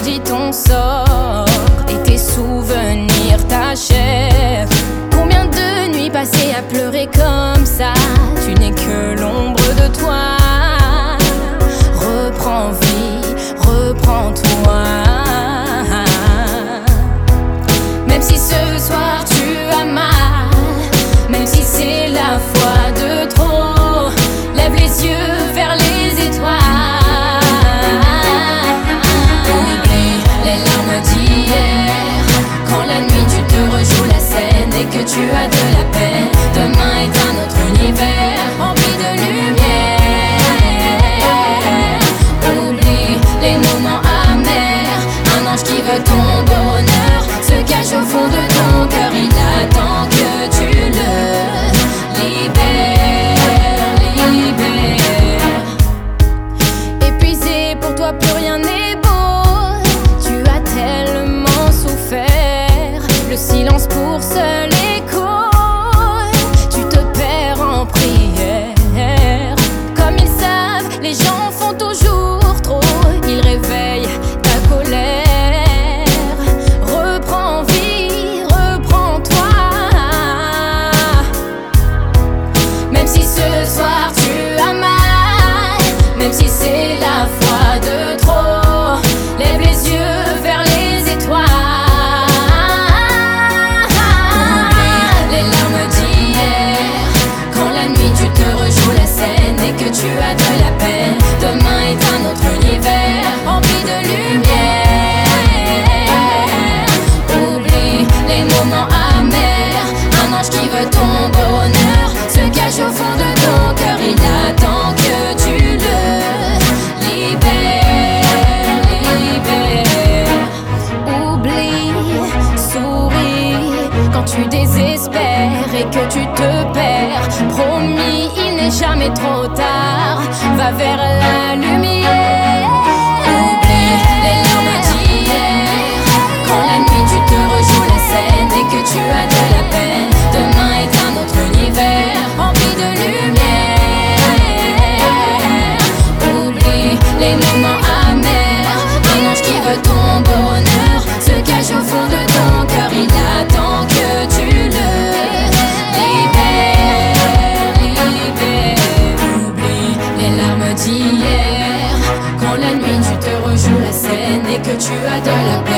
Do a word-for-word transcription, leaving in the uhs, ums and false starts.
maudit ton sort et tes souvenirs, ta chair. Combien de nuits passées à pleurer comme ça? Tu n'es que l'ombre de toi. Reprends vie, reprends-toi. Même si ce soir tu as mal, même si c'est la fois de trop, lève les yeux vers les étoiles. Oublie les larmes d'hier, quand la nuit tu te rejoues la scène et que tu as de la peine. Demain est un autre univers rempli de lumière. Oublie les moments amers, un ange qui veut ton bonheur se cache au fond de ton cœur. Il attend que tu le libères, libères. Épuisé, pour toi plus rien n'est beau. Tu as tellement souffert, le silence pour seul écho. Tu te perds en prière. Comme ils savent, les gens font toujours trop. Ils réveillent ta colère. Reprends vie, reprends-toi. Même si ce soir tu as mal, même si c'est la fois de trop, lève les yeux vers les étoiles. Oublie les larmes d'hier, quand la nuit tu te rejoues la scène et que tu as de la peine. Demain est un autre univers rempli de lumière. Oublie les moments amers, un ange qui veut ton bonheur se cache au fond de ton cœur. Il attend que tu le libères, libères. Oublie, souris quand tu désespères et que tu te perds. Promis, il n'est jamais trop tard, va vers la lumière. Oublie les larmes d'hier, quand la nuit tu te rejoues la scène et que tu as de la peine. Demain est un autre univers rempli de lumière. Oublie les moments amers, un ange qui veut ton bonheur se cache au fond de ton cœur. Il attend que tu le libères, libères. Oublie les larmes d'hier, quand la nuit tu te rejoues la scène et que tu as de la peine.